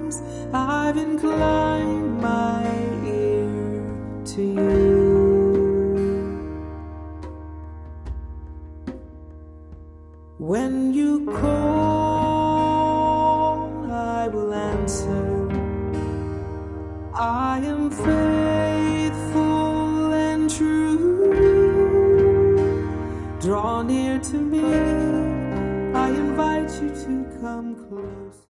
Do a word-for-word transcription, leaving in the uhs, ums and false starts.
arms, I've inclined my ear to you. When you call, I will answer. I am faithful and true. Draw near to me, I invite you to come close.